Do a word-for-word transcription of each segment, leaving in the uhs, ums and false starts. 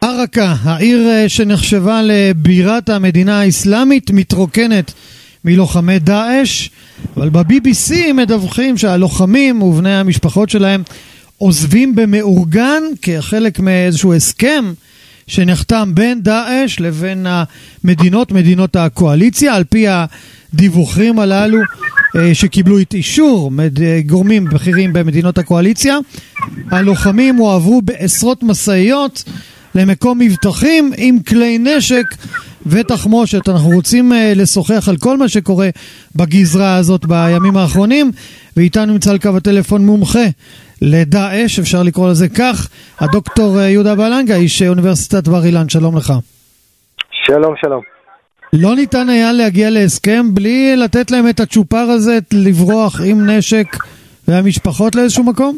הרקה, העיר שנחשבה לבירת המדינה האסלאמית, מתרוקנת מלוחמי דאעש, אבל ב-בי בי סי מדווחים שהלוחמים ובני המשפחות שלהם עוזבים במאורגן כחלק מאיזשהו הסכם שנחתם בין דאעש לבין המדינות, מדינות הקואליציה. על פי הדיווחים הללו שקיבלו את אישור גורמים בכירים במדינות הקואליציה, הלוחמים הועברו בעשרות מסעיות למקום מבטחים עם כלי נשק ותחמושת. אנחנו רוצים לשוחח על כל מה שקורה בגזרה הזאת בימים האחרונים, ואיתנו נמצא על קו הטלפון מומחה לדאעש, אפשר לקרוא לזה כך, הדוקטור יהודה בלנגה, איש אוניברסיטת בר אילן. שלום לך. שלום, שלום. לא ניתן היה להגיע להסכם בלי לתת להם את הצ'ופר הזה, לברוח עם נשק והמשפחות לאיזשהו מקום?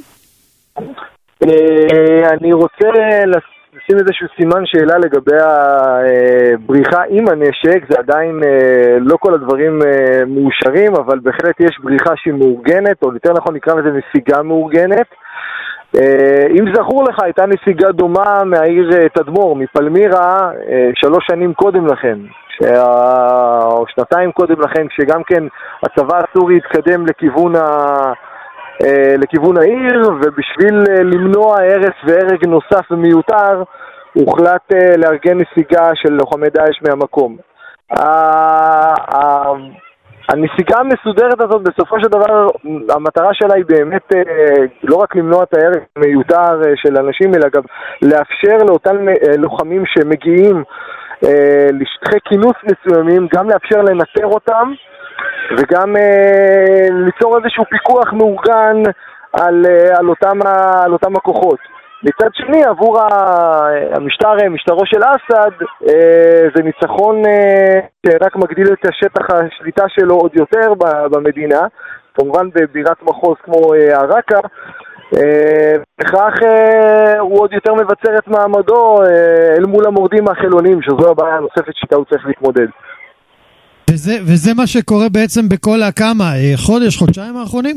אני רוצה לשים איזשהו סימן שאלה לגבי הבריחה עם הנשק. זה עדיין לא כל הדברים מאושרים, אבל בהחלט יש בריחה שהיא מאורגנת, או יותר נכון נקרא לזה נסיגה מאורגנת. אם זכור לך, הייתה נסיגה דומה מהעיר תדמור, מפלמירה, שלוש שנים קודם לכן, או שנתיים קודם לכן, כשגם כן הצבא הסורי התקדם לכיוון ה... לכיוון העיר, ובשביל למנוע הרס והרג נוסף ומיותר הוחלט לארגן נסיגה של לוחמי דאעש מהמקום. הנסיגה המסודרת הזאת, בסופו של דבר המטרה שלה היא באמת לא רק למנוע את ההרג המיותר של אנשים, אלא גם לאפשר לאותם לוחמים שמגיעים לשטחי כינוס מסוימים, גם לאפשר לנטר אותם וגם אה, ליצור איזשהו פיקוח מאורגן על, אה, על, אותם, על אותם הכוחות. מצד שני, עבור המשטר, משטרו של אסד, אה, זה ניצחון אה, שרק מגדיל את השטח השליטה שלו עוד יותר במדינה, כמובן בבירת מחוז כמו אה, הרקה, אה, בכך אה, הוא עוד יותר מבצר את מעמדו אה, אל מול המורדים החילונים, שזו הבעיה הנוספת שאיתה הוא צריך להתמודד. וזה, וזה מה שקורה בעצם בכל הכמה, חודש, חודשיים האחרונים?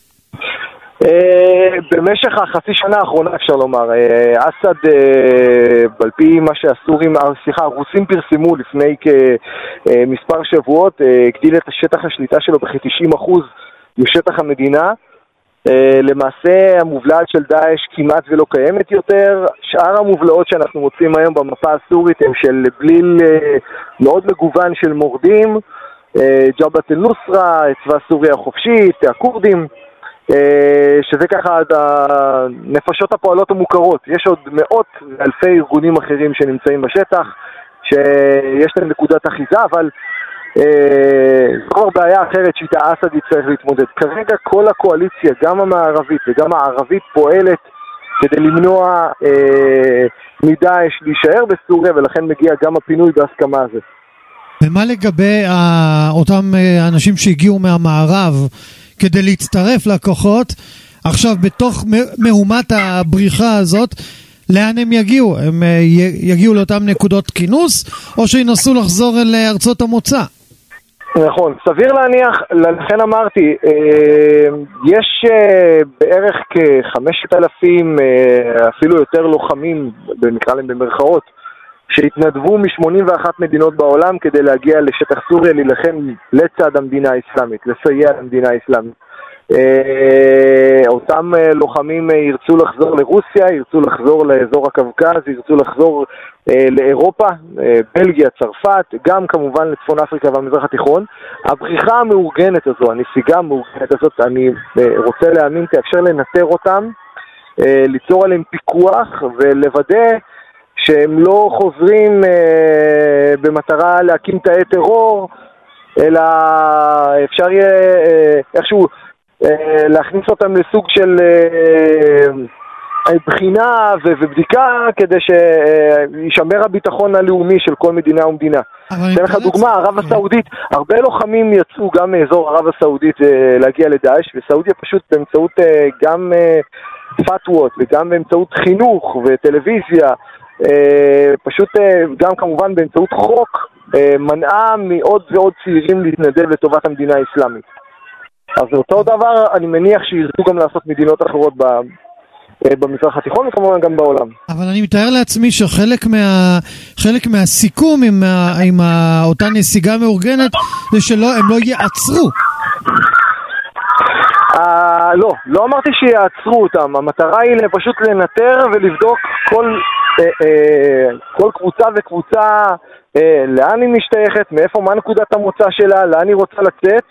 במשך החצי שנה האחרונה אפשר לומר, אסד, על פי מה שהסורים, סליחה, הרוסים פרסמו לפני כמספר שבועות, הגדיל את השטח השליטה שלו בכ-תשעים אחוז משטח המדינה. למעשה המובלעת של דאעש כמעט ולא קיימת יותר. שאר המובלעות שאנחנו מוצאים היום במפה הסורית הם של בליל מאוד מגוון של מורדים, ג'בהת אל-נוסרה, צבא סוריה החופשית, הכורדים, שזה ככה הנפשות הפועלות המוכרות. יש עוד מאות אלפי ארגונים אחרים שנמצאים בשטח שיש להם נקודת אחיזה, אבל זו בעיה אחרת שאיתה אסד יצטרך להתמודד. כרגע כל הקואליציה, גם המערבית וגם הערבית, פועלת כדי למנוע אה, מדאעש להישאר בסוריה, ולכן מגיע גם הפינוי בהסכמה הזה. ומה לגבי אה, אותם אה, אנשים שהגיעו מהמערב כדי להצטרף לכוחות, עכשיו בתוך מהומת הבריחה הזאת, לאן הם יגיעו? הם אה, יגיעו לאותם נקודות כינוס, או שינסו לחזור אל ארצות המוצא? נכון, סביר להניח, לכן אמרתי, יש בערך כ-חמשת אלפים, אפילו יותר לוחמים, נקרא להם במרכאות, שהתנדבו מ-שמונים ואחת מדינות בעולם כדי להגיע לשטח סוריה, להילחם לצד המדינה האסלאמית, לסייע למדינה האסלאמית. אותם לוחמים ירצו לחזור לרוסיה, ירצו לחזור לאזור הקווקז, ירצו לחזור לאירופה, בלגיה, צרפת, גם כמובן לצפון אפריקה והמזרח התיכון. הבריחה המאורגנת הזו, הנסיגה המאורגנת הזאת, אני רוצה להאמין, תאפשר לנטר אותם, ליצור עליהם פיקוח ולוודא שהם לא חוזרים במטרה להקים תאי טרור, אלא אפשר יהיה איכשהו להכניס אותם לסוג של בחינה ובדיקה כדי שישמר הביטחון הלאומי של כל מדינה ומדינה. אתן לך דוגמה, ערב הסעודית, הרבה לוחמים יצאו גם מאזור ערב הסעודית להגיע לדאעש, וסעודיה פשוט באמצעות גם פתוות וגם באמצעות חינוך וטלוויזיה, פשוט גם כמובן באמצעות חוק, מנעה מעוד ועוד צעירים להתנדב לטובת המדינה האסלאמית. אז אותו דבר אני מניח שירצו גם לעשות מדינות אחרות במזרח התיכון וכמובן גם בעולם. אבל אני מתאר לעצמי שחלק מה, חלק מהסיכום עם, עם אותה נסיגה מאורגנת זה שהם לא יעצרו. Uh, לא, לא אמרתי שיעצרו אותם. המטרה היא פשוט לנטר ולבדוק כל, uh, uh, כל קבוצה וקבוצה, uh, לאן היא משתייכת, מאיפה, מה נקודת המוצא שלה, לאן היא רוצה לצאת,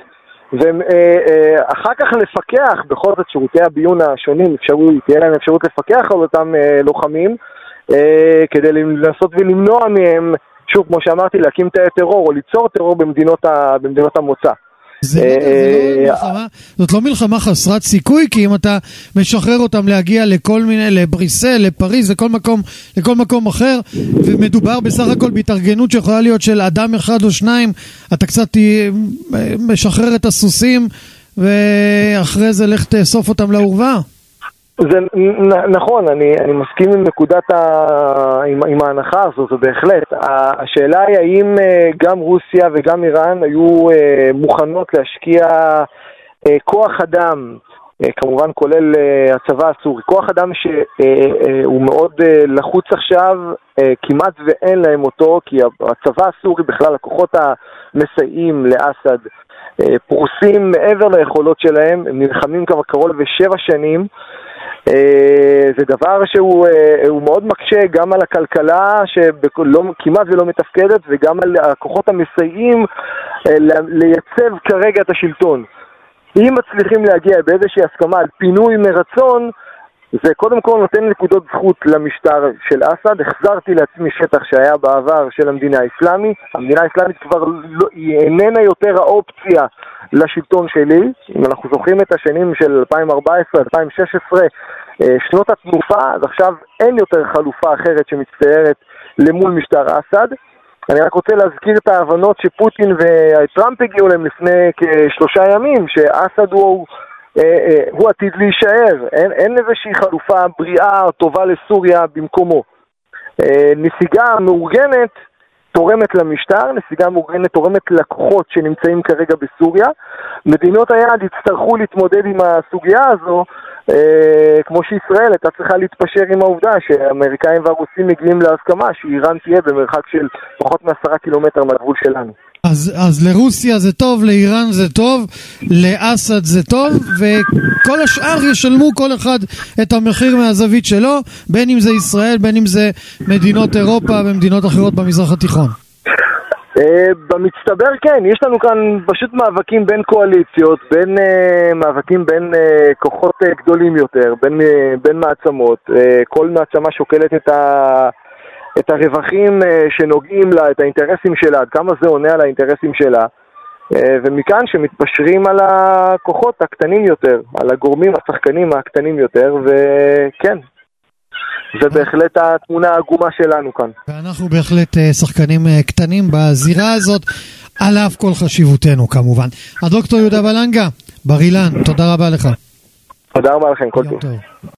ואחר כך לפקח בכל זאת שירותי הביון השונים, תהיה להם אפשרות לפקח על אותם uh, לוחמים, uh, כדי לנסות ולמנוע מהם, שוב, כמו שאמרתי, להקים תאי טרור או ליצור טרור במדינות, ה, במדינות המוצא. זה לא, זה לא מלחמה, זאת לא מלחמה חסרת סיכוי, כי אם אתה משחרר אותם להגיע לכל מיני, לבריסל, לפריז, לכל מקום, לכל מקום אחר, ומדובר בסך הכל בהתארגנות שיכולה להיות של אדם אחד או שניים, אתה קצת משחרר את הסוסים, ואחרי זה לך תאסוף אותם לעורבה. זה נכון, אני, אני מסכים עם נקודת ה, עם, עם ההנחה הזו, זה בהחלט. השאלה היא האם גם רוסיה וגם איראן היו מוכנות להשקיע כוח אדם, כמובן כולל הצבא הסורי, כוח אדם שהוא מאוד לחוץ עכשיו, כמעט ואין להם אותו, כי הצבא הסורי בכלל, הכוחות המסייעים לאסד, פרוסים מעבר ליכולות שלהם, הם נלחמים כבר קרוב בשבע שנים, זה דבר שהוא מאוד מקשה גם על הכלכלה שכמעט ולא מתפקדת וגם על הכוחות המסייעים לייצב כרגע את השלטון. אם מצליחים להגיע באיזושהי הסכמה על פינוי מרצון, זה קודם כל נותן נקודות זכות למשטר של אסד. החזרתי לעצמי שטח שהיה בעבר של המדינה האסלאמית. המדינה האסלאמית כבר לא, היא איננה יותר האופציה לשלטון שלי. אם אנחנו זוכרים את השנים של אלפיים וארבע עשרה אלפיים ושש עשרה, שנות התנופה, אז עכשיו אין יותר חלופה אחרת שמצטיירת למול משטר אסד. אני רק רוצה להזכיר את ההבנות שפוטין וטראמפ הגיעו להם לפני כשלושה ימים, שאסד הוא, הוא עתיד להישאר. אין, אין איזושהי חלופה בריאה או טובה לסוריה במקומו. נסיגה מאורגנת תורמת למשטר, נסיגה מאורגנת תורמת לכוחות שנמצאים כרגע בסוריה. מדינות היעד יצטרכו להתמודד עם הסוגיה הזו, אה, כמו שישראל הייתה צריכה להתפשר עם העובדה שהאמריקאים והרוסים מגיעים להסכמה שאיראן תהיה במרחק של פחות מעשרה קילומטר מהגבול שלנו. אז, אז לרוסיה זה טוב, לאיראן זה טוב, לאסד זה טוב, וכל השאר ישלמו כל אחד את המחיר מהזווית שלו, בין אם זה ישראל, בין אם זה מדינות אירופה ומדינות אחרות במזרח התיכון. במצטבר כן, יש לנו כאן פשוט מאבקים בין קואליציות, בין uh, מאבקים בין uh, כוחות uh, גדולים יותר, בין, uh, בין מעצמות. Uh, כל מעצמה שוקלת את, ה, את הרווחים uh, שנוגעים לה, את האינטרסים שלה, עד כמה זה עונה על האינטרסים שלה. Uh, ומכאן שמתפשרים על הכוחות הקטנים יותר, על הגורמים, השחקנים הקטנים יותר, וכן. זה בהחלט התמונה העגומה שלנו כאן. ואנחנו בהחלט שחקנים קטנים בזירה הזאת, על אף כל חשיבותנו כמובן. הדוקטור יהודה ולנגה, בר אילן, תודה רבה לך. תודה רבה לכם, כל טוב.